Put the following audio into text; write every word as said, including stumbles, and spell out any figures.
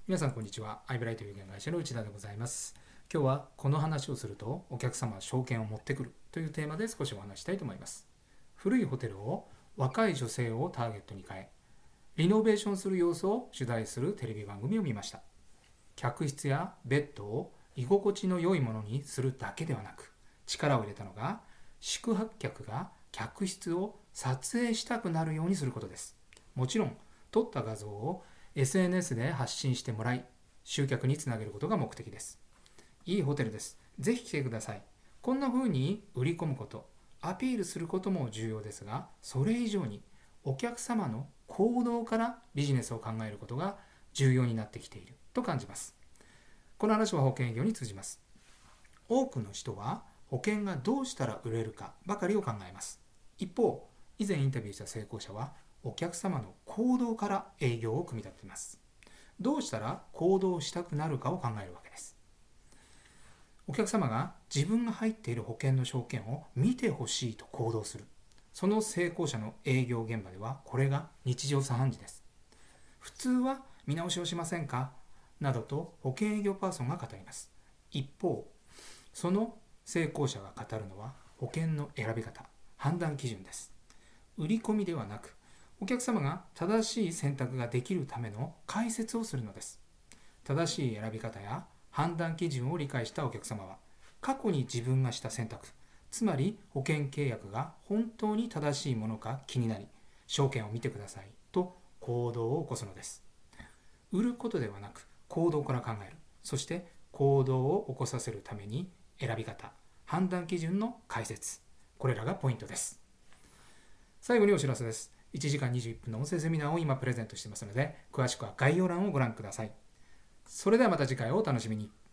皆さんこんにちは。アイブライト有限会社の内田でございます。今日はこの話をするとお客様は証券を持ってくるというテーマで少しお話したいと思います。古いホテルを若い女性をターゲットに変え、リノベーションする様子を取材するテレビ番組を見ました。客室やベッドを居心地の良いものにするだけではなく、力を入れたのが宿泊客が客室を撮影したくなるようにすることです。もちろん撮った画像をエスエヌエス で発信してもらい、集客につなげることが目的です。いいホテルです。ぜひ来てください。こんな風に売り込むこと、アピールすることも重要ですが、それ以上にお客様の行動からビジネスを考えることが重要になってきていると感じます。この話は保険営業に通じます。多くの人は保険がどうしたら売れるかばかりを考えます。一方、以前インタビューした成功者はお客様の行動から営業を組み立てます。どうしたら行動したくなるかを考えるわけです。お客様が自分が入っている保険の条件を見てほしいと行動する。その成功者の営業現場ではこれが日常茶飯事です。普通は見直しをしませんかなどと保険営業パーソンが語ります。一方、その成功者が語るのは保険の選び方、判断基準です。売り込みではなく、お客様が正しい選択ができるための解説をするのです。正しい選び方や判断基準を理解したお客様は、過去に自分がした選択、つまり保険契約が本当に正しいものか気になり、証券を見てくださいと行動を起こすのです。売ることではなく行動から考える。そして行動を起こさせるために選び方、判断基準の解説。これらがポイントです。最後にお知らせです。いちじかんにじゅういっぷんの音声セミナーを今プレゼントしていますので、詳しくは概要欄をご覧ください。それではまた次回をお楽しみに。